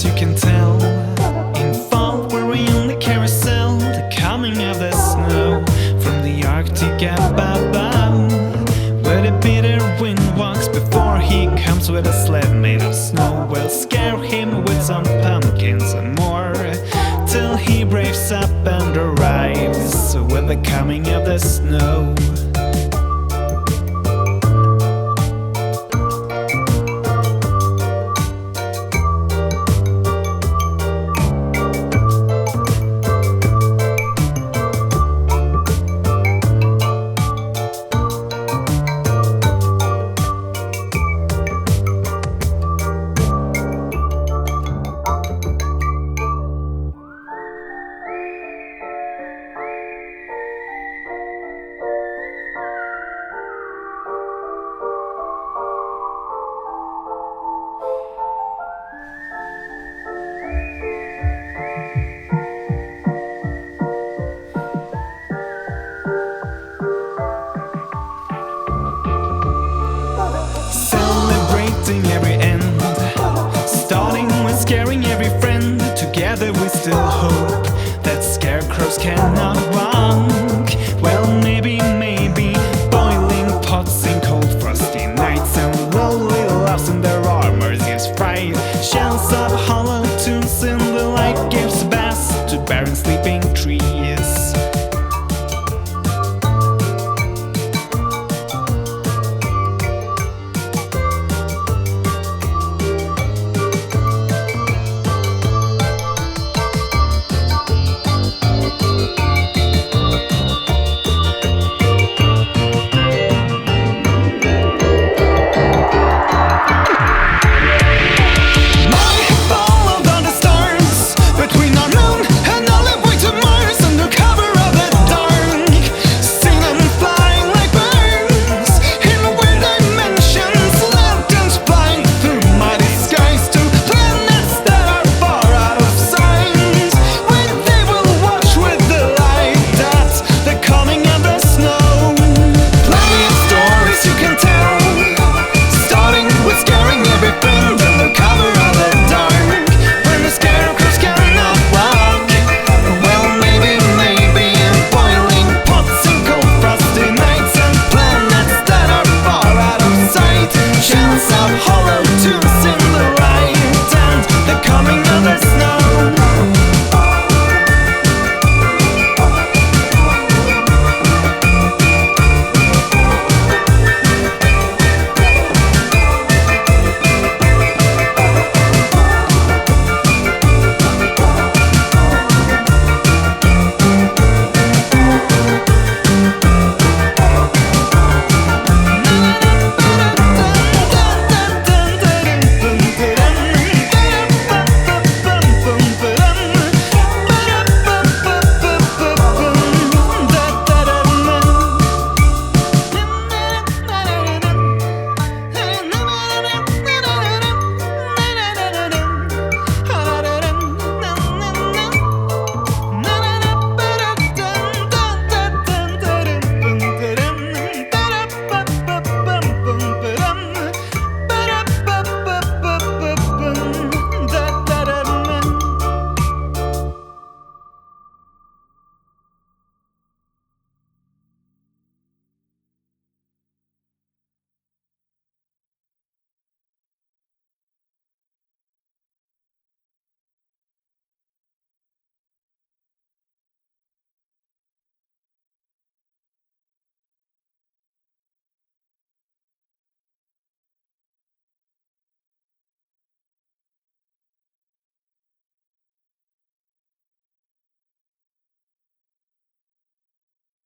as you can tell. In fall we're in the carousel, the coming of the snow from the Arctic above, where the bitter wind walks before he comes with a sled made of snow. We'll scare him with some pumpkins and more, till he braves up and arrives with the coming of the snow. Celebrating every end, starting with scaring every friend. Together we still hope that scarecrows cannot run.